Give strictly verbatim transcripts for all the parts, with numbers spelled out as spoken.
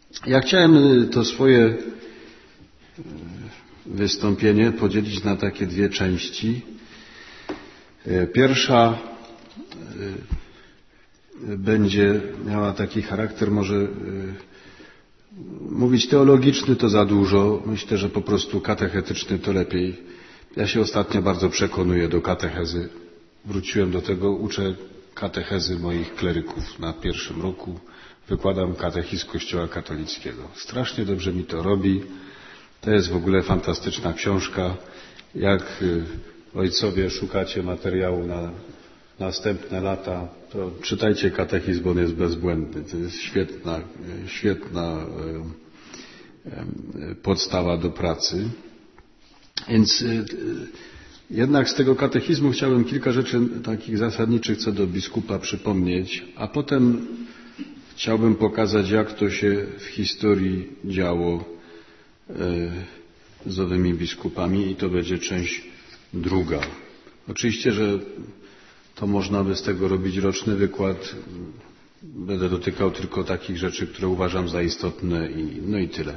Ja chciałem to swoje wystąpienie podzielić na takie dwie części. Pierwsza będzie miała taki charakter, może mówić teologiczny to za dużo. Myślę, że po prostu katechetyczny to lepiej. Ja się ostatnio bardzo przekonuję do katechezy. Wróciłem do tego, uczę katechezy moich kleryków na pierwszym roku. Wykładam katechizm Kościoła katolickiego. Strasznie dobrze mi to robi. To jest w ogóle fantastyczna książka. Jak ojcowie szukacie materiału na następne lata, to czytajcie katechizm, bo on jest bezbłędny. To jest świetna, świetna podstawa do pracy. Więc jednak z tego katechizmu chciałbym kilka rzeczy takich zasadniczych co do biskupa przypomnieć, a potem chciałbym pokazać, jak to się w historii działo z owymi biskupami i to będzie część druga. Oczywiście, że to można by z tego robić roczny wykład. Będę dotykał tylko takich rzeczy, które uważam za istotne i no i tyle.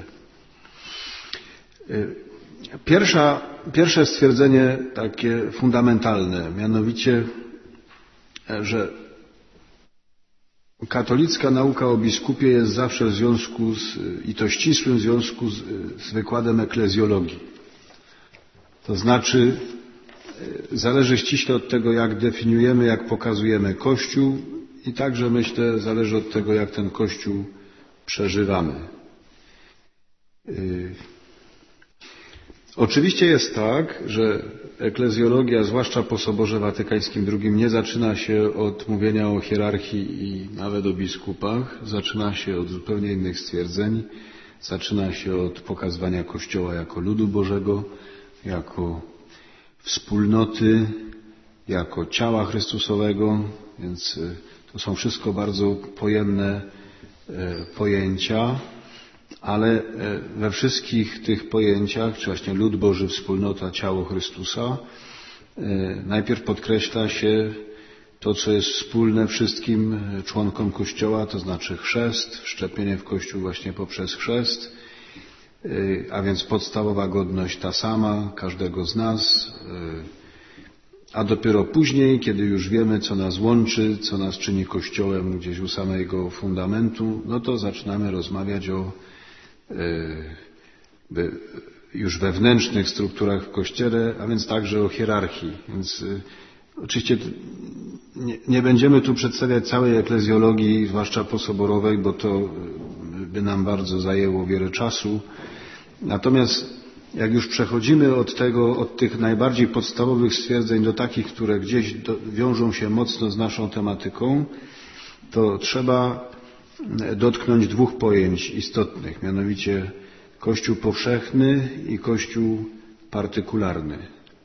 Pierwsza, pierwsze stwierdzenie takie fundamentalne, mianowicie, że katolicka nauka o biskupie jest zawsze w związku z, i to ścisłym związku z, z wykładem eklezjologii. To znaczy zależy ściśle od tego, jak definiujemy, jak pokazujemy Kościół i także, myślę, zależy od tego, jak ten Kościół przeżywamy. Yy. Oczywiście jest tak, że eklezjologia, zwłaszcza po Soborze Watykańskim drugim, nie zaczyna się od mówienia o hierarchii i nawet o biskupach. Zaczyna się od zupełnie innych stwierdzeń. Zaczyna się od pokazywania Kościoła jako ludu Bożego, jako wspólnoty, jako ciała Chrystusowego, więc to są wszystko bardzo pojemne pojęcia, ale we wszystkich tych pojęciach, czy właśnie lud Boży, wspólnota, ciało Chrystusa, najpierw podkreśla się to, co jest wspólne wszystkim członkom Kościoła, to znaczy chrzest, wszczepienie w Kościół właśnie poprzez chrzest, a więc podstawowa godność ta sama, każdego z nas, a dopiero później, kiedy już wiemy, co nas łączy, co nas czyni Kościołem gdzieś u samego fundamentu, no to zaczynamy rozmawiać o już wewnętrznych strukturach w Kościele, a więc także o hierarchii. Więc oczywiście nie, nie będziemy tu przedstawiać całej eklezjologii, zwłaszcza posoborowej, bo to by nam bardzo zajęło wiele czasu. Natomiast jak już przechodzimy od tego, od tych najbardziej podstawowych stwierdzeń do takich, które gdzieś do, wiążą się mocno z naszą tematyką, to trzeba dotknąć dwóch pojęć istotnych, mianowicie Kościół powszechny i Kościół partykularny.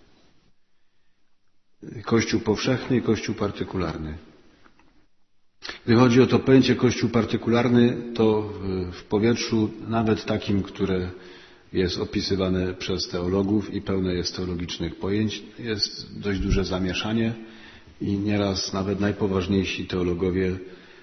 Kościół powszechny i Kościół partykularny. Gdy chodzi o to pojęcie Kościół partykularny, to w powietrzu, nawet takim, które jest opisywane przez teologów i pełne jest teologicznych pojęć, jest dość duże zamieszanie i nieraz nawet najpoważniejsi teologowie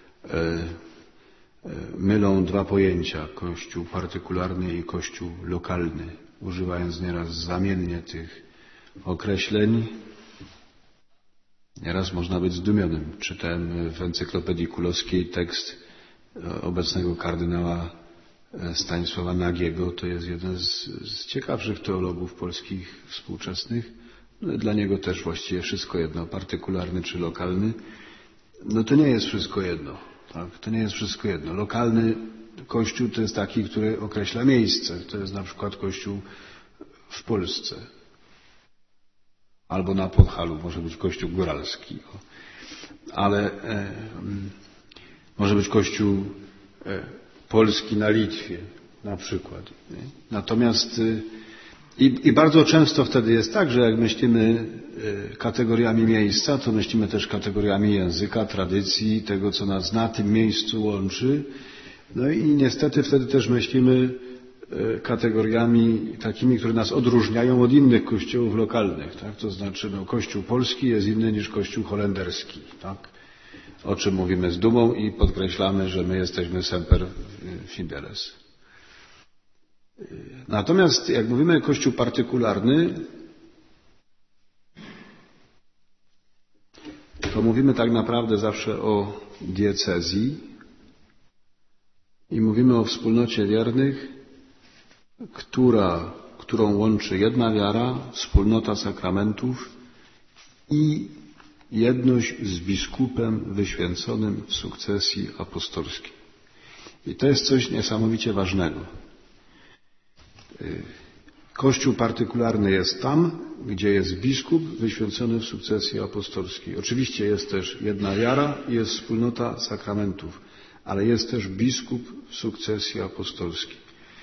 mylą dwa pojęcia, Kościół partykularny i Kościół lokalny, używając nieraz zamiennie tych określeń. Nieraz można być zdumionym. Czytałem w Encyklopedii Kulowskiej tekst obecnego kardynała Stanisława Nagiego. To jest jeden z, z ciekawszych teologów polskich współczesnych. No, dla niego też właściwie wszystko jedno, partykularny czy lokalny. No to nie jest wszystko jedno. Tak? To nie jest wszystko jedno. Lokalny Kościół to jest taki, który określa miejsce. To jest na przykład Kościół w Polsce. Albo na Podhalu, może być Kościół góralski. Ale e, może być Kościół e, polski na Litwie, na przykład. Nie? Natomiast e, i, i bardzo często wtedy jest tak, że jak myślimy e, kategoriami miejsca, to myślimy też kategoriami języka, tradycji, tego, co nas na tym miejscu łączy. No i niestety wtedy też myślimy kategoriami takimi, które nas odróżniają od innych kościołów lokalnych. Tak? To znaczy no, Kościół polski jest inny niż Kościół holenderski. Tak? o czym mówimy z dumą i podkreślamy, że my jesteśmy semper fideles. Natomiast jak mówimy Kościół partykularny, to mówimy tak naprawdę zawsze o diecezji i mówimy o wspólnocie wiernych, która, którą łączy jedna wiara, wspólnota sakramentów i jedność z biskupem wyświęconym w sukcesji apostolskiej. I to jest coś niesamowicie ważnego. Kościół partykularny jest tam, gdzie jest biskup wyświęcony w sukcesji apostolskiej. Oczywiście jest też jedna wiara i jest wspólnota sakramentów, ale jest też biskup w sukcesji apostolskiej.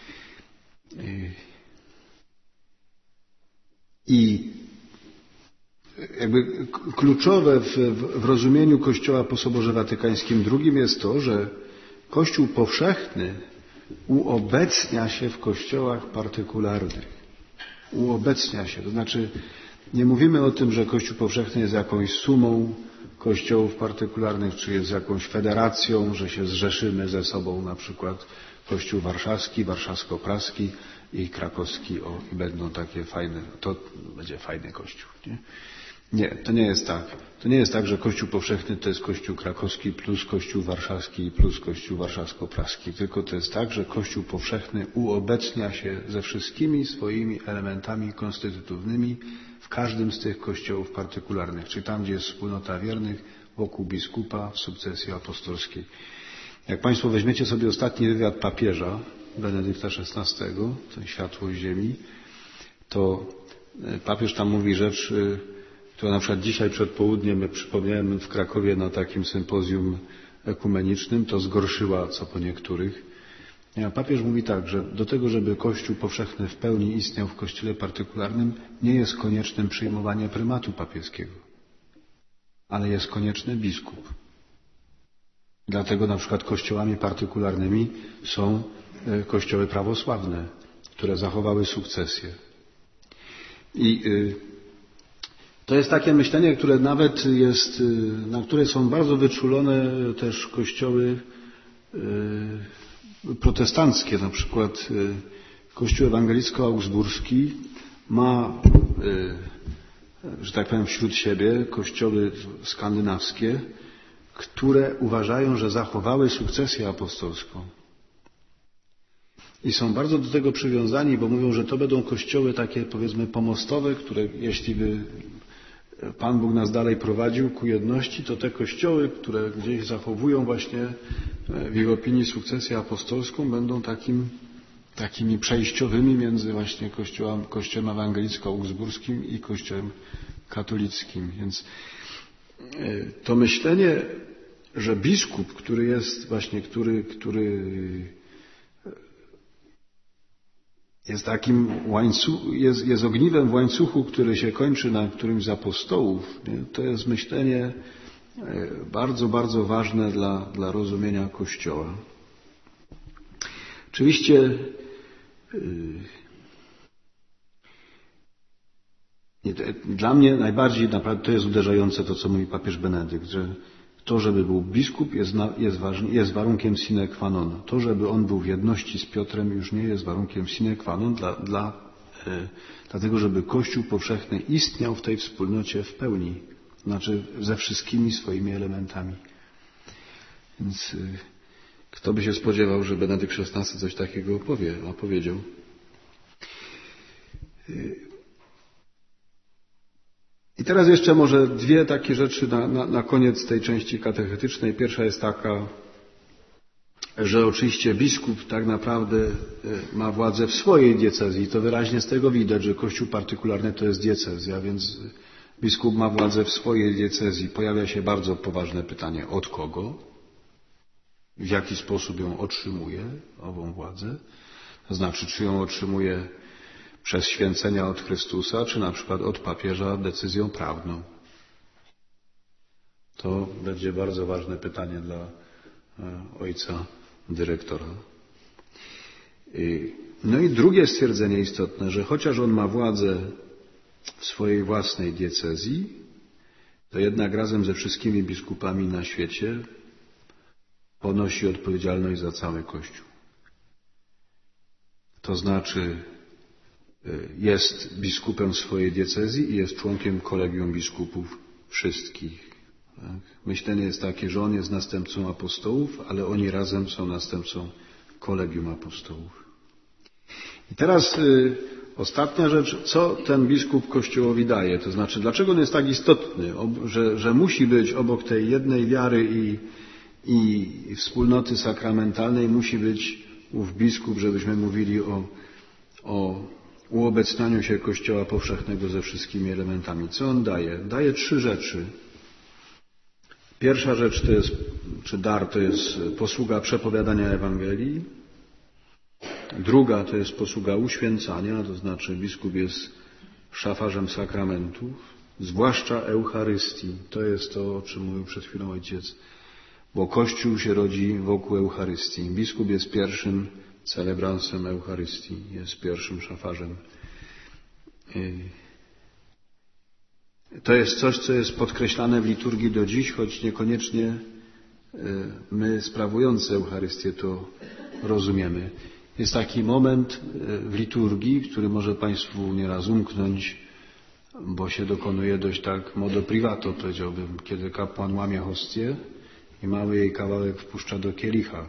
I jakby kluczowe w, w rozumieniu Kościoła po Soborze Watykańskim drugi jest to, że Kościół powszechny uobecnia się w kościołach partykularnych. Uobecnia się. To znaczy nie mówimy o tym, że Kościół powszechny jest jakąś sumą kościołów partykularnych, czy jest jakąś federacją, że się zrzeszymy ze sobą, na przykład Kościół warszawski, warszawsko-praski i krakowski, o, i będą takie fajne, to będzie fajny Kościół. Nie? Nie, to nie jest tak. To nie jest tak, że Kościół powszechny to jest Kościół krakowski plus Kościół warszawski plus Kościół warszawsko-praski. Tylko to jest tak, że Kościół powszechny uobecnia się ze wszystkimi swoimi elementami konstytutywnymi w każdym z tych kościołów partykularnych, czyli tam, gdzie jest wspólnota wiernych wokół biskupa w sukcesji apostolskiej. Jak Państwo weźmiecie sobie ostatni wywiad papieża Benedykta szesnastego, ten Światło Ziemi, to papież tam mówi rzecz, która na przykład dzisiaj przed południem, jak przypomniałem w Krakowie na takim sympozjum ekumenicznym, to zgorszyła co po niektórych. Papież mówi tak, że do tego, żeby Kościół powszechny w pełni istniał w Kościele partykularnym, nie jest koniecznym przyjmowanie prymatu papieskiego, ale jest konieczny biskup. Dlatego na przykład kościołami partykularnymi są kościoły prawosławne, które zachowały sukcesję. I to jest takie myślenie, które nawet jest, na które są bardzo wyczulone też kościoły protestanckie. Na przykład Kościół ewangelicko-augsburski ma, że tak powiem, wśród siebie kościoły skandynawskie, które uważają, że zachowały sukcesję apostolską. I są bardzo do tego przywiązani, bo mówią, że to będą kościoły takie, powiedzmy, pomostowe, które jeśli by Pan Bóg nas dalej prowadził ku jedności, to te kościoły, które gdzieś zachowują właśnie w ich opinii sukcesję apostolską, będą takim, takimi przejściowymi między właśnie kościołem, kościołem ewangelicko-augsburskim i kościołem katolickim. Więc to myślenie, że biskup, który jest właśnie, który, który jest takim łańcuch, jest, jest ogniwem w łańcuchu, który się kończy na którymś z apostołów, nie? To jest myślenie bardzo, bardzo ważne dla, dla rozumienia Kościoła. Oczywiście yy, dla mnie najbardziej naprawdę to jest uderzające to, co mówi papież Benedykt, że to, żeby był biskup, jest, na, jest, ważny, jest warunkiem sine qua non. To, żeby on był w jedności z Piotrem, już nie jest warunkiem sine qua non, dla, dla, e, dlatego, żeby Kościół powszechny istniał w tej wspólnocie w pełni, znaczy ze wszystkimi swoimi elementami. Więc e, kto by się spodziewał, że Benedykt szesnasty coś takiego opowie, a powiedział. E, I teraz jeszcze może dwie takie rzeczy na, na, na koniec tej części katechetycznej. Pierwsza jest taka, że oczywiście biskup tak naprawdę ma władzę w swojej diecezji. To wyraźnie z tego widać, że Kościół partykularny to jest diecezja, więc biskup ma władzę w swojej diecezji. Pojawia się bardzo poważne pytanie, od kogo? W jaki sposób ją otrzymuje, ową władzę? To znaczy, czy ją otrzymuje przez święcenia od Chrystusa, czy na przykład od papieża decyzją prawną. To będzie bardzo ważne pytanie dla ojca dyrektora. No i drugie stwierdzenie istotne, że chociaż on ma władzę w swojej własnej diecezji, to jednak razem ze wszystkimi biskupami na świecie ponosi odpowiedzialność za cały Kościół. To znaczy jest biskupem swojej diecezji i jest członkiem kolegium biskupów wszystkich. Tak? Myślenie jest takie, że on jest następcą apostołów, ale oni razem są następcą kolegium apostołów. I teraz y, ostatnia rzecz, co ten biskup Kościołowi daje, to znaczy dlaczego on jest tak istotny, ob, że, że musi być obok tej jednej wiary i, i wspólnoty sakramentalnej, musi być ów biskup, żebyśmy mówili o, o uobecnianiu się Kościoła powszechnego ze wszystkimi elementami. Co on daje? Daje trzy rzeczy. Pierwsza rzecz to jest, czy dar, to jest posługa przepowiadania Ewangelii. Druga to jest posługa uświęcania, to znaczy biskup jest szafarzem sakramentów, zwłaszcza Eucharystii. To jest to, o czym mówił przed chwilą ojciec, bo Kościół się rodzi wokół Eucharystii. Biskup jest pierwszym celebransem Eucharystii, jest pierwszym szafarzem. To jest coś, co jest podkreślane w liturgii do dziś, choć niekoniecznie my sprawujący Eucharystię to rozumiemy. Jest taki moment w liturgii, który może Państwu nieraz umknąć, bo się dokonuje dość tak modo privato, powiedziałbym, kiedy kapłan łamie hostię i mały jej kawałek wpuszcza do kielicha.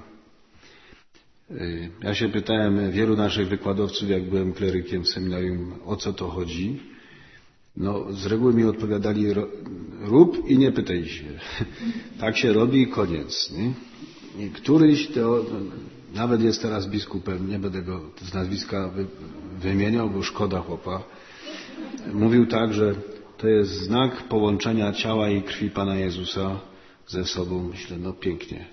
Ja się pytałem wielu naszych wykładowców, jak byłem klerykiem w seminarium, o co to chodzi. No, z reguły mi odpowiadali, rób i nie pytaj się. Tak się robi i koniec. Nie? I któryś, to, nawet jest teraz biskupem, nie będę go z nazwiska wy, wymieniał, bo szkoda chłopa, mówił tak, że to jest znak połączenia ciała i krwi Pana Jezusa ze sobą. Myślę, no pięknie.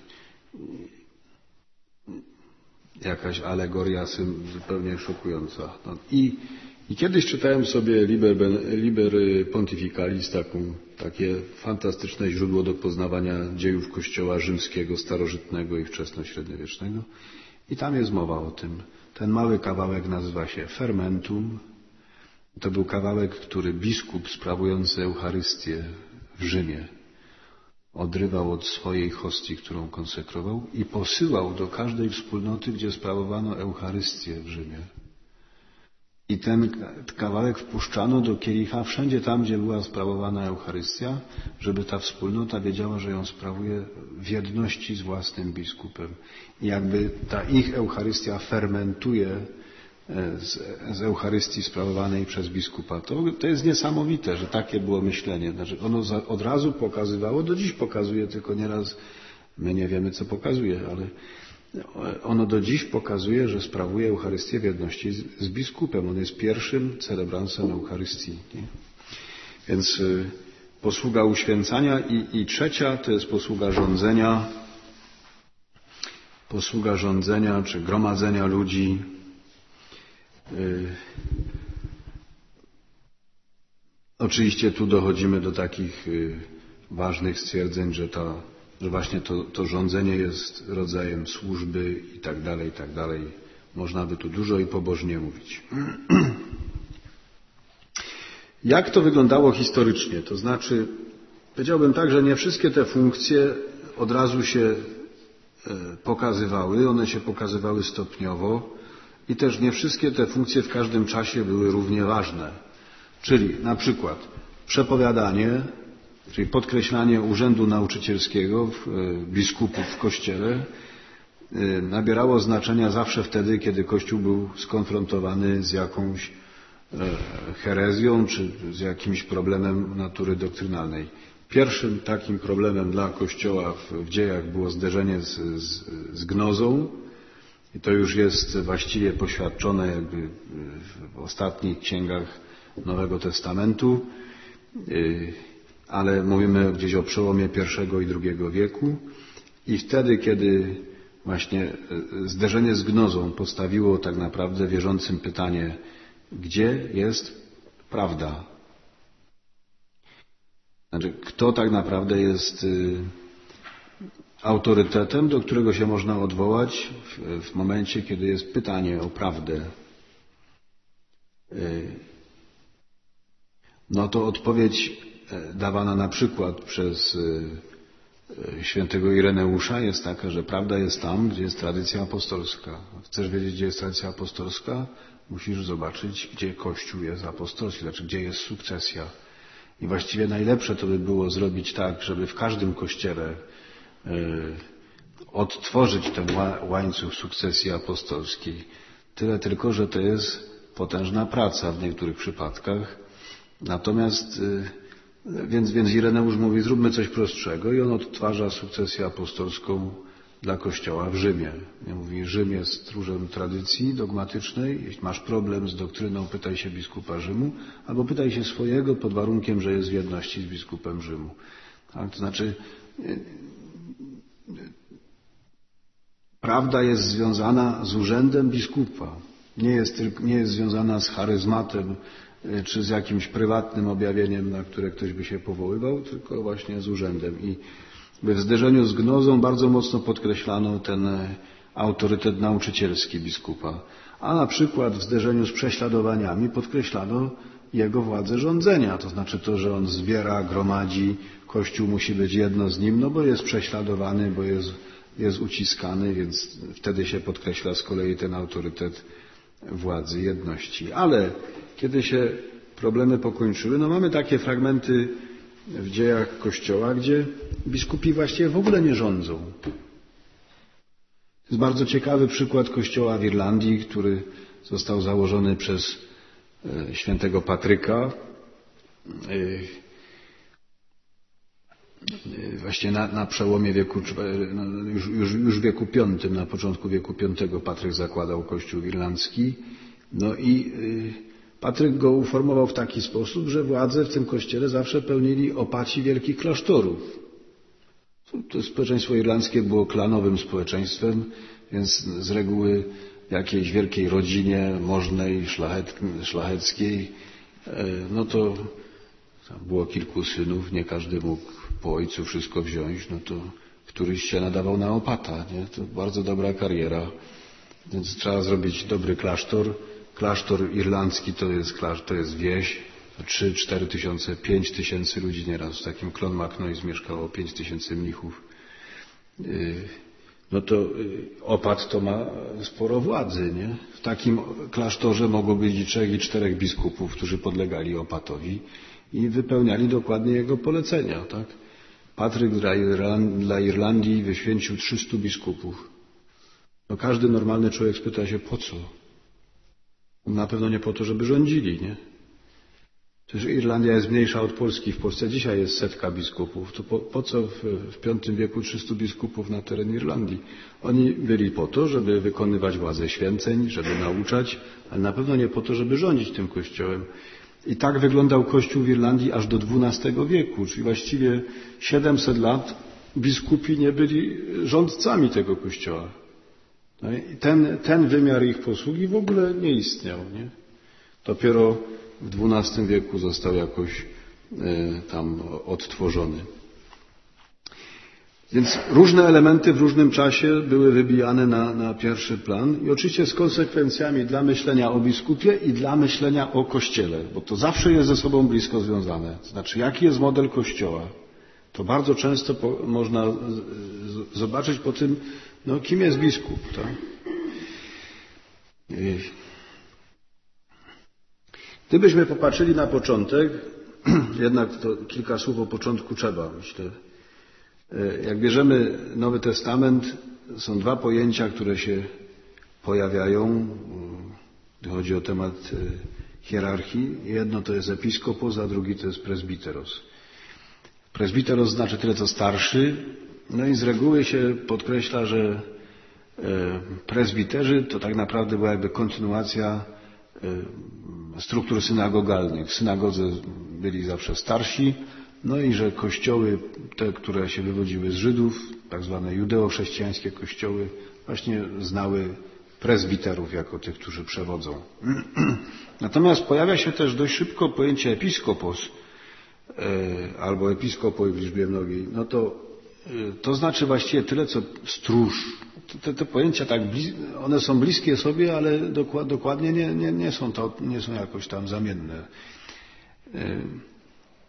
Jakaś alegoria zupełnie szokująca. No i, i kiedyś czytałem sobie Liber, Liber Pontificalis, taką, takie fantastyczne źródło do poznawania dziejów Kościoła rzymskiego, starożytnego i wczesnośredniowiecznego. I tam jest mowa o tym. Ten mały kawałek nazywa się Fermentum. To był kawałek, który biskup sprawujący Eucharystię w Rzymie odrywał od swojej hostii, którą konsekrował i posyłał do każdej wspólnoty, gdzie sprawowano Eucharystię w Rzymie. I ten kawałek wpuszczano do kielicha wszędzie tam, gdzie była sprawowana Eucharystia, żeby ta wspólnota wiedziała, że ją sprawuje w jedności z własnym biskupem. I jakby ta ich Eucharystia fermentuje z, z Eucharystii sprawowanej przez biskupa. To, to jest niesamowite, że takie było myślenie. Znaczy ono za, od razu pokazywało, do dziś pokazuje, tylko nieraz my nie wiemy, co pokazuje, ale ono do dziś pokazuje, że sprawuje Eucharystię w jedności z, z biskupem. On jest pierwszym celebransem Eucharystii. Nie? Więc y, posługa uświęcania i, i trzecia to jest posługa rządzenia, posługa rządzenia czy gromadzenia ludzi. Y, oczywiście tu dochodzimy do takich y, ważnych stwierdzeń, że ta że właśnie to, to rządzenie jest rodzajem służby i tak dalej, i tak dalej. Można by tu dużo i pobożnie mówić. Jak to wyglądało historycznie? To znaczy, powiedziałbym tak, że nie wszystkie te funkcje od razu się pokazywały, one się pokazywały stopniowo i też nie wszystkie te funkcje w każdym czasie były równie ważne. Czyli na przykład przepowiadanie, czyli podkreślanie urzędu nauczycielskiego biskupów w Kościele nabierało znaczenia zawsze wtedy, kiedy Kościół był skonfrontowany z jakąś herezją czy z jakimś problemem natury doktrynalnej. Pierwszym takim problemem dla Kościoła w dziejach było zderzenie z, z, z gnozą i to już jest właściwie poświadczone jakby w ostatnich księgach Nowego Testamentu. Ale mówimy gdzieś o przełomie pierwszego i drugiego wieku i wtedy, kiedy właśnie zderzenie z gnozą postawiło tak naprawdę wierzącym pytanie, gdzie jest prawda? Znaczy, kto tak naprawdę jest autorytetem, do którego się można odwołać w, w momencie, kiedy jest pytanie o prawdę? No to odpowiedź dawana na przykład przez świętego Ireneusza jest taka, że prawda jest tam, gdzie jest tradycja apostolska. Chcesz wiedzieć, gdzie jest tradycja apostolska? Musisz zobaczyć, gdzie Kościół jest apostolski, znaczy gdzie jest sukcesja. I właściwie najlepsze to by było zrobić tak, żeby w każdym kościele odtworzyć ten łańcuch sukcesji apostolskiej. Tyle tylko, że to jest potężna praca w niektórych przypadkach. Natomiast, więc, więc Ireneusz mówi, zróbmy coś prostszego i on odtwarza sukcesję apostolską dla Kościoła w Rzymie. Ja mówi, Rzym jest stróżem tradycji dogmatycznej. Jeśli masz problem z doktryną, pytaj się biskupa Rzymu, albo pytaj się swojego pod warunkiem, że jest w jedności z biskupem Rzymu. Tak? To znaczy, prawda jest związana z urzędem biskupa. Nie jest, nie jest związana z charyzmatem czy z jakimś prywatnym objawieniem, na które ktoś by się powoływał, tylko właśnie z urzędem. I w zderzeniu z gnozą bardzo mocno podkreślano ten autorytet nauczycielski biskupa. A na przykład w zderzeniu z prześladowaniami podkreślano jego władzę rządzenia. To znaczy to, że on zbiera, gromadzi, Kościół musi być jedno z nim, no bo jest prześladowany, bo jest, jest uciskany, więc wtedy się podkreśla z kolei ten autorytet władzy, jedności. Ale kiedy się problemy pokończyły, no mamy takie fragmenty w dziejach Kościoła, gdzie biskupi właściwie w ogóle nie rządzą. To jest bardzo ciekawy przykład Kościoła w Irlandii, który został założony przez świętego Patryka. Właśnie na, na przełomie wieku, no już, już, już w wieku piątym, na początku wieku piątego Patryk zakładał Kościół irlandzki. No i Patryk go uformował w taki sposób, że władzę w tym kościele zawsze pełnili opaci wielkich klasztorów. To społeczeństwo irlandzkie było klanowym społeczeństwem, więc z reguły w jakiejś wielkiej rodzinie możnej, szlachet, szlacheckiej, no to było kilku synów, nie każdy mógł po ojcu wszystko wziąć, no to któryś się nadawał na opata, nie? To bardzo dobra kariera, więc trzeba zrobić dobry klasztor. Klasztor irlandzki to jest, to jest wieś, trzy, cztery tysiące, pięć tysięcy ludzi nieraz. W takim Clonmacnoise mieszkało pięć tysięcy mnichów. No to opat to ma sporo władzy, nie? W takim klasztorze mogło być i trzech, i czterech biskupów, którzy podlegali opatowi i wypełniali dokładnie jego polecenia, tak? Patryk dla Irlandii wyświęcił trzystu biskupów. No każdy normalny człowiek spyta się, po co? Na pewno nie po to, żeby rządzili, nie? Przecież Irlandia jest mniejsza od Polski. W Polsce dzisiaj jest setka biskupów. To po, po co w, w piątym wieku trzystu biskupów na terenie Irlandii? Oni byli po to, żeby wykonywać władzę święceń, żeby nauczać, ale na pewno nie po to, żeby rządzić tym kościołem. I tak wyglądał Kościół w Irlandii aż do dwunastego wieku, czyli właściwie siedemset lat biskupi nie byli rządcami tego kościoła. No i ten, ten wymiar ich posługi w ogóle nie istniał, nie? Dopiero w dwunastym wieku został jakoś y, tam odtworzony. Więc różne elementy w różnym czasie były wybijane na, na pierwszy plan i oczywiście z konsekwencjami dla myślenia o biskupie i dla myślenia o Kościele, bo to zawsze jest ze sobą blisko związane. To znaczy, jaki jest model Kościoła? To bardzo często po, można z, zobaczyć po tym, no, kim jest biskup, tak? Gdybyśmy popatrzyli na początek, jednak to kilka słów o początku trzeba, myślę. Jak bierzemy Nowy Testament, są dwa pojęcia, które się pojawiają, gdy chodzi o temat hierarchii. Jedno to jest episkopos, a drugi to jest presbiteros. Presbiteros znaczy tyle co starszy, no i z reguły się podkreśla, że presbiterzy to tak naprawdę była jakby kontynuacja struktur synagogalnych. W synagodze byli zawsze starsi, no i że kościoły, te, które się wywodziły z Żydów, tak zwane judeo-chrześcijańskie kościoły, właśnie znały prezbiterów jako tych, którzy przewodzą. Natomiast pojawia się też dość szybko pojęcie episkopos, albo episkopoi w liczbie mnogiej. No to, to znaczy właściwie tyle, co stróż. Te, te pojęcia tak, one są bliskie sobie, ale dokładnie nie, nie, nie są to, nie są jakoś tam zamienne.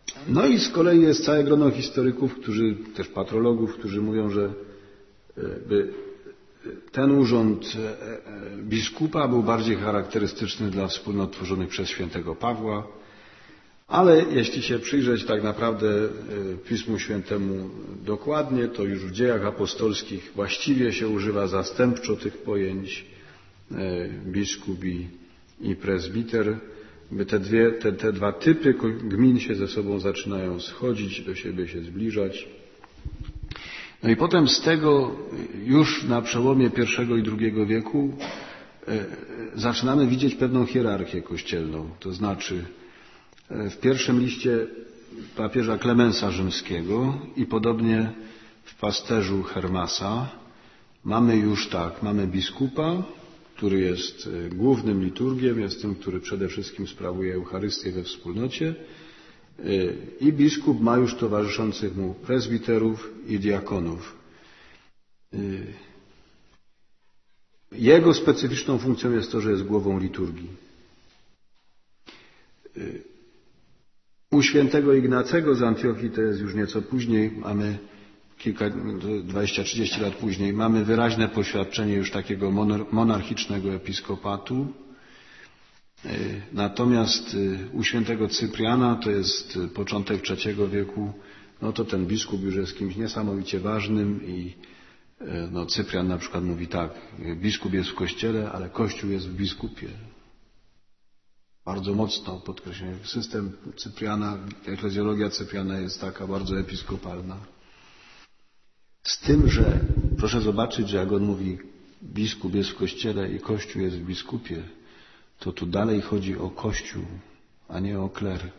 No i z kolei jest całe grono historyków, którzy, też patrologów, którzy mówią, że by ten urząd biskupa był bardziej charakterystyczny dla wspólnot tworzonych przez świętego Pawła, ale jeśli się przyjrzeć tak naprawdę Pismu Świętemu dokładnie, to już w dziejach apostolskich właściwie się używa zastępczo tych pojęć biskup i, i prezbiter. Te, dwie, te, te dwa typy gmin się ze sobą zaczynają schodzić, do siebie się zbliżać. No i potem z tego już na przełomie pierwszego i drugiego wieku zaczynamy widzieć pewną hierarchię kościelną. To znaczy w pierwszym liście papieża Klemensa Rzymskiego i podobnie w pasterzu Hermasa mamy już tak, mamy biskupa, który jest głównym liturgiem, jest tym, który przede wszystkim sprawuje Eucharystię we wspólnocie, i biskup ma już towarzyszących mu prezbiterów i diakonów. Jego specyficzną funkcją jest to, że jest głową liturgii. U świętego Ignacego z Antiochii, to jest już nieco później, mamy kilka, dwadzieścia trzydzieści lat później, mamy wyraźne poświadczenie już takiego monarchicznego episkopatu. Natomiast u świętego Cypriana, to jest początek trzeciego wieku, no to ten biskup już jest kimś niesamowicie ważnym i no, Cyprian na przykład mówi tak, biskup jest w kościele, ale kościół jest w biskupie. Bardzo mocno podkreślenie. System Cypriana, eklezjologia Cypriana jest taka bardzo episkopalna. Z tym, że proszę zobaczyć, że jak on mówi biskup jest w kościele i kościół jest w biskupie, to tu dalej chodzi o Kościół, a nie o kler.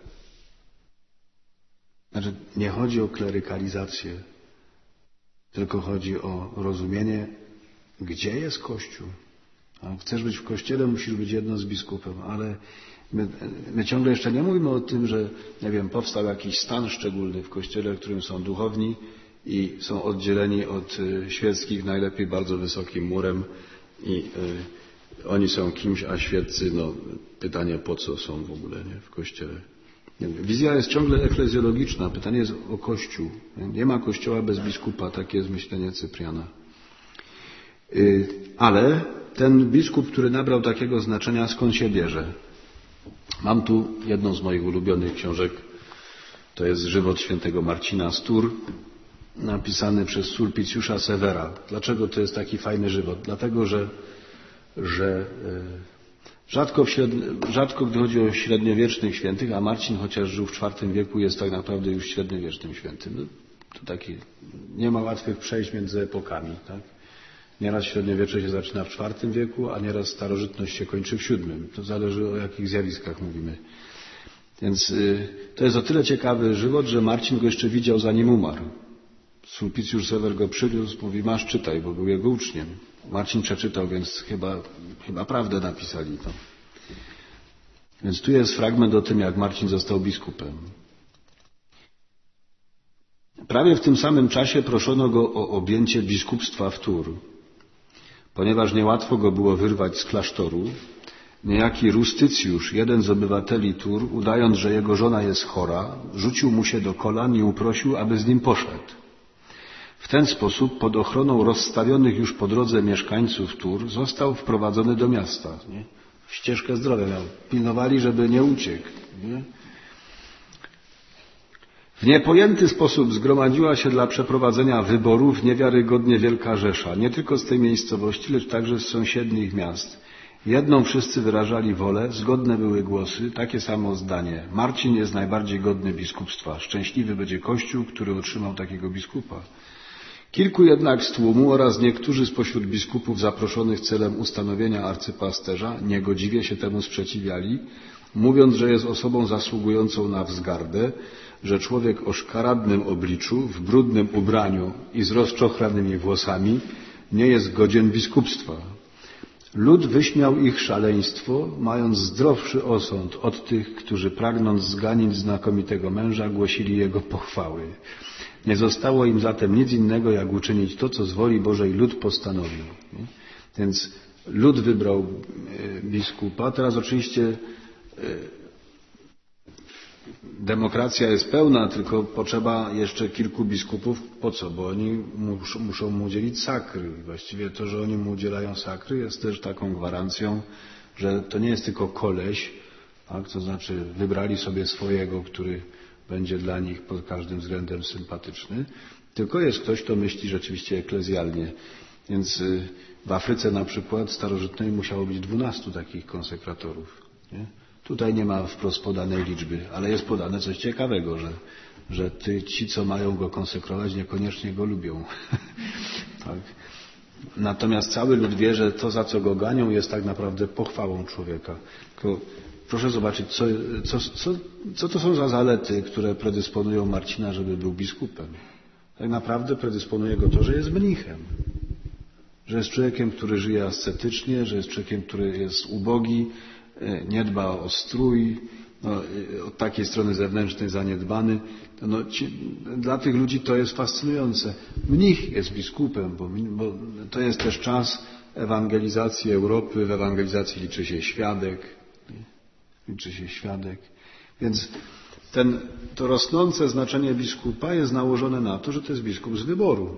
Znaczy, nie chodzi o klerykalizację, tylko chodzi o rozumienie, gdzie jest Kościół. A chcesz być w Kościele, musisz być jedno z biskupem, ale my, my ciągle jeszcze nie mówimy o tym, że, nie wiem, powstał jakiś stan szczególny w Kościele, w którym są duchowni i są oddzieleni od świeckich, najlepiej bardzo wysokim murem i y, oni są kimś, a świeccy, no pytanie po co są w ogóle nie, w Kościele. Wizja jest ciągle eklezjologiczna. Pytanie jest o Kościół. Nie ma Kościoła bez biskupa. Takie jest myślenie Cypriana. Y, ale ten biskup, który nabrał takiego znaczenia, skąd się bierze? Mam tu jedną z moich ulubionych książek. To jest Żywot świętego Marcina z Tours, napisany przez Sulpicjusza Severa. Dlaczego to jest taki fajny żywot? Dlatego, że, że rzadko, w średni, rzadko gdy chodzi o średniowiecznych świętych, a Marcin, chociaż żył w czwartym wieku, jest tak naprawdę już średniowiecznym świętym. No, to taki, nie ma łatwych przejść między epokami. Tak? Nieraz średniowiecze się zaczyna w czwartym wieku, a nieraz starożytność się kończy w siódmym. To zależy, o jakich zjawiskach mówimy. Więc y, to jest o tyle ciekawy żywot, że Marcin go jeszcze widział, zanim umarł. Sulpicjusz Sewer go przyniósł, mówi, masz, czytaj, bo był jego uczniem. Marcin przeczytał, więc chyba, chyba prawdę napisali to. Więc tu jest fragment o tym, jak Marcin został biskupem. Prawie w tym samym czasie proszono go o objęcie biskupstwa w Tours. Ponieważ niełatwo go było wyrwać z klasztoru, niejaki Rustycjusz, jeden z obywateli Tours, udając, że jego żona jest chora, rzucił mu się do kolan i uprosił, aby z nim poszedł. W ten sposób, pod ochroną rozstawionych już po drodze mieszkańców Tours, został wprowadzony do miasta. Nie? Ścieżkę zdrowia miał. Pilnowali, żeby nie uciekł. Nie? W niepojęty sposób zgromadziła się dla przeprowadzenia wyborów niewiarygodnie wielka rzesza, nie tylko z tej miejscowości, lecz także z sąsiednich miast. Jedną wszyscy wyrażali wolę, zgodne były głosy, takie samo zdanie. Marcin jest najbardziej godny biskupstwa. Szczęśliwy będzie Kościół, który otrzymał takiego biskupa. Kilku jednak z tłumu oraz niektórzy spośród biskupów zaproszonych celem ustanowienia arcypasterza niegodziwie się temu sprzeciwiali, mówiąc, że jest osobą zasługującą na wzgardę, że człowiek o szkaradnym obliczu, w brudnym ubraniu i z rozczochranymi włosami nie jest godzien biskupstwa. Lud wyśmiał ich szaleństwo, mając zdrowszy osąd od tych, którzy pragnąc zganić znakomitego męża, głosili jego pochwały. Nie zostało im zatem nic innego, jak uczynić to, co z woli Bożej lud postanowił. Więc lud wybrał biskupa. Teraz oczywiście demokracja jest pełna, tylko potrzeba jeszcze kilku biskupów. Po co? Bo oni muszą, muszą mu udzielić sakry. Właściwie to, że oni mu udzielają sakry, jest też taką gwarancją, że to nie jest tylko koleś, tak? To znaczy wybrali sobie swojego, który będzie dla nich pod każdym względem sympatyczny, tylko jest ktoś, kto myśli rzeczywiście eklezjalnie. Więc w Afryce na przykład starożytnej musiało być dwunastu takich konsekratorów. Nie? Tutaj nie ma wprost podanej liczby, ale jest podane coś ciekawego, że, że ty, ci, co mają go konsekrować, niekoniecznie go lubią. Tak. Natomiast cały lud wie, że to, za co go ganią, jest tak naprawdę pochwałą człowieka. Tylko proszę zobaczyć, co, co, co, co to są za zalety, które predysponują Marcina, żeby był biskupem. Tak naprawdę predysponuje go to, że jest mnichem. Że jest człowiekiem, który żyje ascetycznie, że jest człowiekiem, który jest ubogi, nie dba o strój, no, od takiej strony zewnętrznej zaniedbany. No, ci, dla tych ludzi to jest fascynujące. Mnich jest biskupem, bo, bo to jest też czas ewangelizacji Europy. W ewangelizacji liczy się świadek. Liczy się świadek. Więc ten, to rosnące znaczenie biskupa jest nałożone na to, że to jest biskup z wyboru.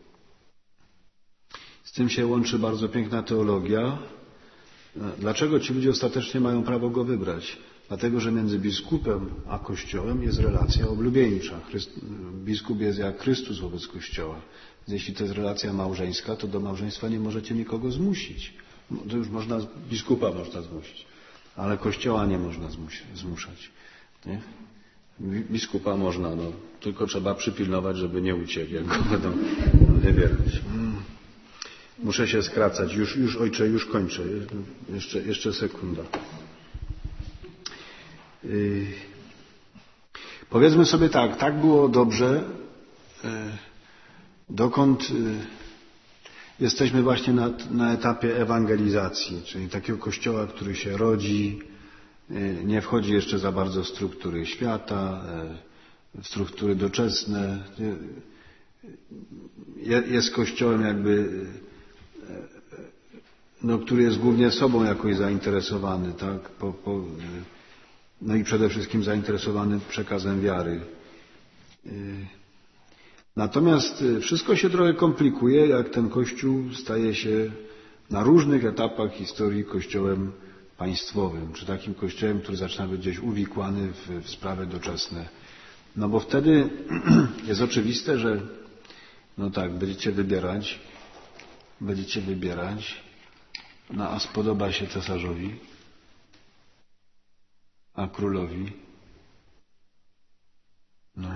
Z tym się łączy bardzo piękna teologia. Dlaczego ci ludzie ostatecznie mają prawo go wybrać? Dlatego, że między biskupem a Kościołem jest relacja oblubieńcza. Biskup jest jak Chrystus wobec Kościoła. Więc jeśli to jest relacja małżeńska, to do małżeństwa nie możecie nikogo zmusić. To już można, biskupa można zmusić, ale Kościoła nie można zmuszać. Nie? Biskupa można, no, tylko trzeba przypilnować, żeby nie uciekł, jak go będą wybierać. Muszę się skracać. Już, już ojcze, już kończę. Jeszcze, jeszcze sekunda. Yy, powiedzmy sobie tak, tak było dobrze, yy, dokąd yy, jesteśmy właśnie na, na etapie ewangelizacji, czyli takiego kościoła, który się rodzi, yy, nie wchodzi jeszcze za bardzo w struktury świata, yy, w struktury doczesne. Yy, jest kościołem jakby no, który jest głównie sobą jakoś zainteresowany, tak? Po, po, no i przede wszystkim zainteresowany przekazem wiary. Natomiast wszystko się trochę komplikuje, jak ten Kościół staje się na różnych etapach historii kościołem państwowym, czy takim kościołem, który zaczyna być gdzieś uwikłany w, w sprawy doczesne. No bo wtedy jest oczywiste, że no tak, będziecie wybierać, będziecie wybierać, no a spodoba się cesarzowi, a królowi. No.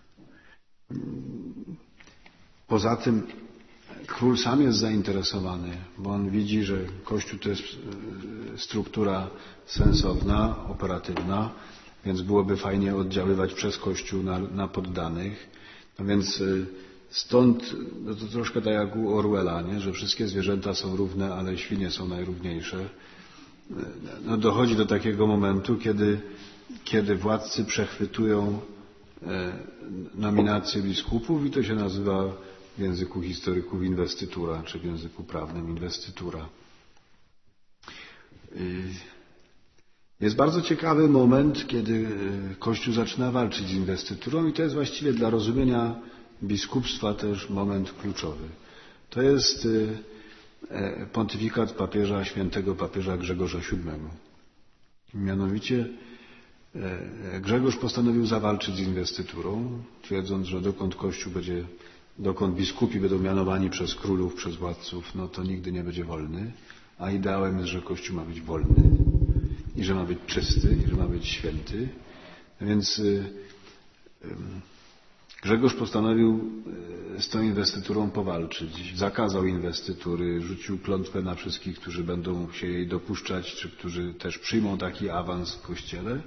Poza tym król sam jest zainteresowany, bo on widzi, że Kościół to jest struktura sensowna, operatywna, więc byłoby fajnie oddziaływać przez Kościół na, na poddanych. No więc stąd no to troszkę tak jak u Orwella, nie? Że wszystkie zwierzęta są równe, ale świnie są najrówniejsze. No dochodzi do takiego momentu, kiedy, kiedy władcy przechwytują nominacje biskupów i to się nazywa w języku historyków inwestytura, czy w języku prawnym inwestytura. Jest bardzo ciekawy moment, kiedy Kościół zaczyna walczyć z inwestyturą i to jest właściwie dla rozumienia biskupstwa też moment kluczowy. To jest pontyfikat papieża, świętego papieża Grzegorza siódmego. Mianowicie Grzegorz postanowił zawalczyć z inwestyturą, twierdząc, że dokąd Kościół będzie, dokąd biskupi będą mianowani przez królów, przez władców, no to nigdy nie będzie wolny, a ideałem jest, że Kościół ma być wolny i że ma być czysty i że ma być święty. Więc Grzegorz postanowił z tą inwestyturą powalczyć. Zakazał inwestytury, rzucił klątwę na wszystkich, którzy będą się jej dopuszczać, czy którzy też przyjmą taki awans w Kościele.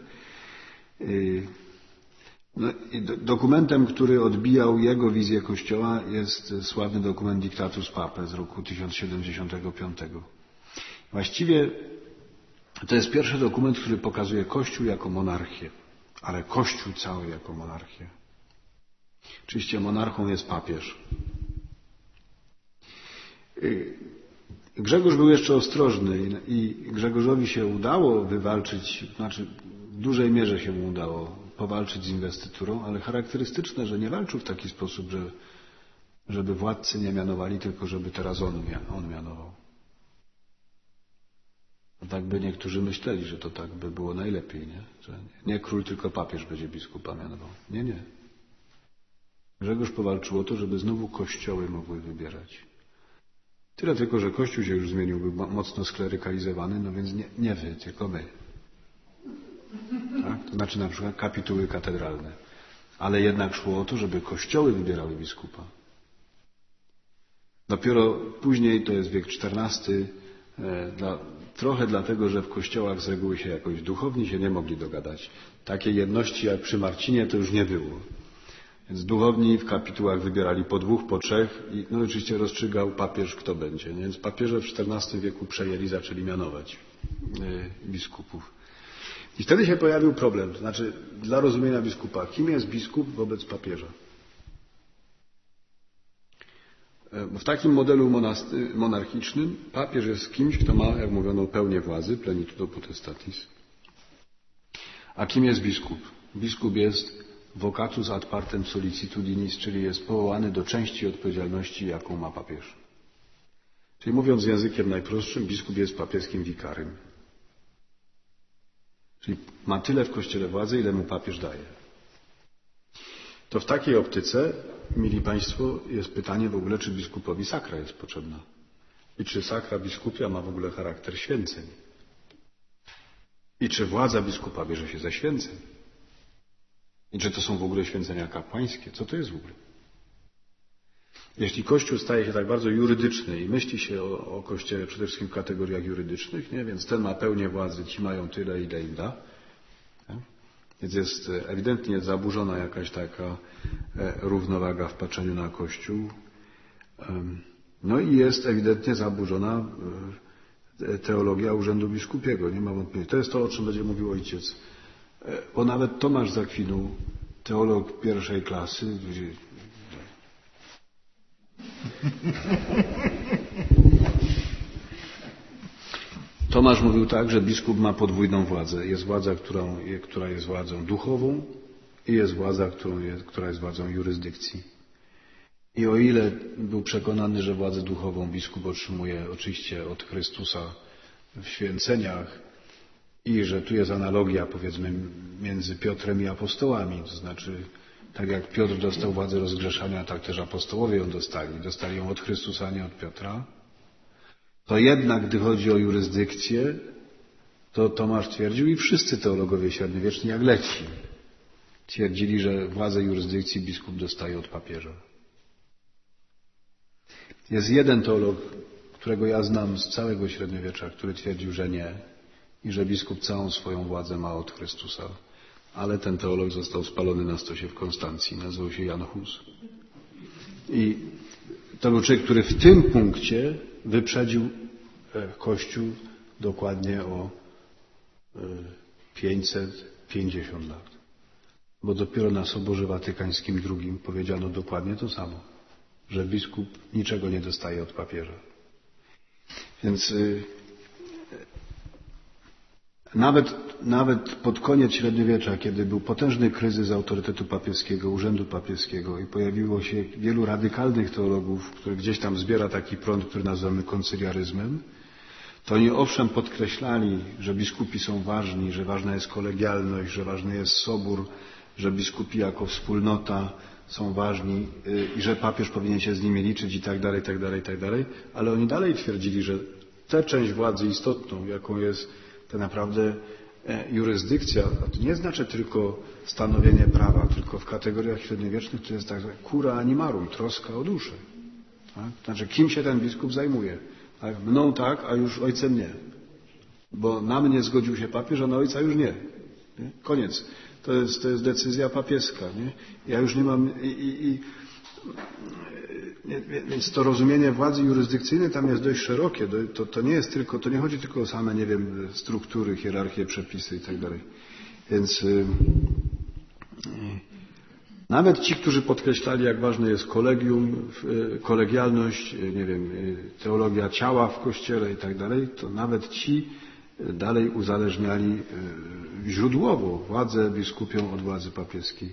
No i dokumentem, który odbijał jego wizję Kościoła, jest sławny dokument Dictatus Papae z roku tysiąc siedemdziesiątego piątego. Właściwie to jest pierwszy dokument, który pokazuje Kościół jako monarchię, ale Kościół cały jako monarchię. Oczywiście monarchą jest papież. Grzegorz był jeszcze ostrożny i Grzegorzowi się udało wywalczyć, znaczy w dużej mierze się mu udało powalczyć z inwestyturą, ale charakterystyczne, że nie walczył w taki sposób, że, żeby władcy nie mianowali, tylko żeby teraz on, on mianował. No tak by niektórzy myśleli, że to tak by było najlepiej, nie? Że nie król, tylko papież będzie biskupa mianował. Nie, nie. Grzegorz powalczył o to, żeby znowu kościoły mogły wybierać. Tyle tylko, że kościół się już zmienił, był mocno sklerykalizowany, no więc nie, nie wy, tylko my. Tak? To znaczy na przykład kapituły katedralne. Ale jednak szło o to, żeby kościoły wybierały biskupa. Dopiero później, to jest wiek czternasty, e, dla, trochę dlatego, że w kościołach z reguły się jakoś duchowni się nie mogli dogadać. Takiej jedności jak przy Marcinie to już nie było. Więc duchowni w kapitułach wybierali po dwóch, po trzech i no oczywiście rozstrzygał papież, kto będzie. Więc papieże w czternastym wieku przejęli, zaczęli mianować e, biskupów. I wtedy się pojawił problem, to znaczy dla rozumienia biskupa, kim jest biskup wobec papieża? W takim modelu monarchicznym papież jest kimś, kto ma, jak mówiono, pełnię władzy, plenitudo potestatis. A kim jest biskup? Biskup jest vocatus ad partem solicitudinis, czyli jest powołany do części odpowiedzialności, jaką ma papież. Czyli mówiąc językiem najprostszym, biskup jest papieskim wikarym. Czyli ma tyle w Kościele władzy, ile mu papież daje. To w takiej optyce, mili Państwo, jest pytanie w ogóle, czy biskupowi sakra jest potrzebna. I czy sakra biskupia ma w ogóle charakter święceń. I czy władza biskupa bierze się ze święceń. I czy to są w ogóle święcenia kapłańskie. Co to jest w ogóle? Jeśli Kościół staje się tak bardzo jurydyczny i myśli się o, o Kościele przede wszystkim w kategoriach jurydycznych, nie? Więc ten ma pełnię władzy, ci mają tyle, ile im da. Tak? Więc jest ewidentnie zaburzona jakaś taka równowaga w patrzeniu na Kościół. No i jest ewidentnie zaburzona teologia urzędu biskupiego. Nie ma wątpliwości. To jest to, o czym będzie mówił ojciec. Bo nawet Tomasz z Akwinu, teolog pierwszej klasy, Tomasz mówił tak, że biskup ma podwójną władzę. Jest władza, którą, która jest władzą duchową i jest władza, którą jest, która jest władzą jurysdykcji. I o ile był przekonany, że władzę duchową biskup otrzymuje oczywiście od Chrystusa w święceniach i że tu jest analogia, powiedzmy, między Piotrem i apostołami, to znaczy tak jak Piotr dostał władzę rozgrzeszania, tak też apostołowie ją dostali. Dostali ją od Chrystusa, a nie od Piotra. To jednak, gdy chodzi o jurysdykcję, to Tomasz twierdził i wszyscy teologowie średniowieczni, jak leci, twierdzili, że władzę jurysdykcji biskup dostaje od papieża. Jest jeden teolog, którego ja znam z całego średniowiecza, który twierdził, że nie i że biskup całą swoją władzę ma od Chrystusa. Ale ten teolog został spalony na stosie w Konstancji. Nazywał się Jan Hus. I to był człowiek, który w tym punkcie wyprzedził Kościół dokładnie o pięćset pięćdziesiąt lat. Bo dopiero na Soborze Watykańskim drugim powiedziano dokładnie to samo, że biskup niczego nie dostaje od papieża. Więc Nawet, nawet pod koniec średniowiecza, kiedy był potężny kryzys autorytetu papieskiego, urzędu papieskiego i pojawiło się wielu radykalnych teologów, który gdzieś tam zbiera taki prąd, który nazywamy koncyliaryzmem, to oni owszem podkreślali, że biskupi są ważni, że ważna jest kolegialność, że ważny jest sobór, że biskupi jako wspólnota są ważni i że papież powinien się z nimi liczyć i tak dalej, i tak dalej, i tak dalej, ale oni dalej twierdzili, że tę część władzy istotną, jaką jest to naprawdę jurysdykcja, a to nie znaczy tylko stanowienie prawa, tylko w kategoriach średniowiecznych to jest tak zwane cura animarum, troska o duszę. Tak? Znaczy, kim się ten biskup zajmuje? Tak? Mną tak, a już ojcem nie. Bo na mnie zgodził się papież, a na ojca już nie. nie? Koniec. To jest, to jest decyzja papieska. Nie? Ja już nie mam... I, i, i, Więc to rozumienie władzy jurysdykcyjnej tam jest dość szerokie. To, to nie jest tylko, to nie chodzi tylko o same, nie wiem, struktury, hierarchie, przepisy i tak dalej. Więc yy, nawet ci, którzy podkreślali, jak ważne jest kolegium, yy, kolegialność, yy, nie wiem, yy, teologia ciała w Kościele i tak dalej, to nawet ci dalej uzależniali źródłowo władzę biskupią od władzy papieskiej.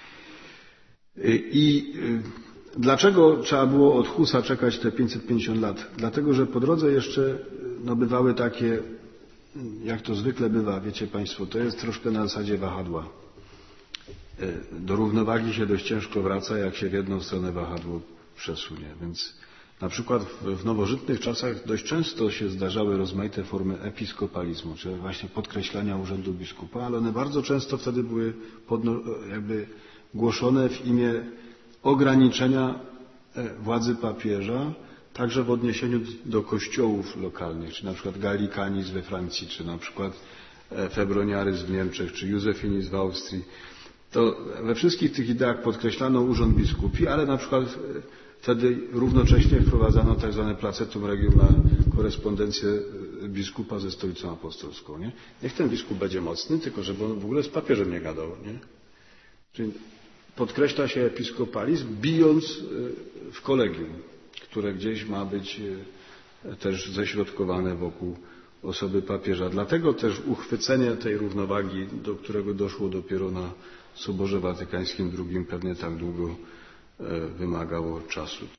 I dlaczego trzeba było od Husa czekać te pięćset pięćdziesiąt lat? Dlatego, że po drodze jeszcze no, bywały takie, jak to zwykle bywa, wiecie Państwo, to jest troszkę na zasadzie wahadła. Do równowagi się dość ciężko wraca, jak się w jedną stronę wahadło przesunie. Więc na przykład w nowożytnych czasach dość często się zdarzały rozmaite formy episkopalizmu, czyli właśnie podkreślania urzędu biskupa, ale one bardzo często wtedy były podno- jakby głoszone w imię ograniczenia władzy papieża, także w odniesieniu do kościołów lokalnych, czy na przykład Gallicanizm we Francji, czy na przykład Febroniaryzm w Niemczech, czy Józefinizm w Austrii. To we wszystkich tych ideach podkreślano urząd biskupi, ale na przykład wtedy równocześnie wprowadzano tak zwane placetum regium na korespondencję biskupa ze stolicą apostolską. Nie? Niech ten biskup będzie mocny, tylko żeby on w ogóle z papieżem nie gadał. Nie? Czyli podkreśla się episkopalizm, bijąc w kolegium, które gdzieś ma być też ześrodkowane wokół osoby papieża. Dlatego też uchwycenie tej równowagi, do którego doszło dopiero na Soborze Watykańskim drugim, pewnie tak długo wymagało czasu.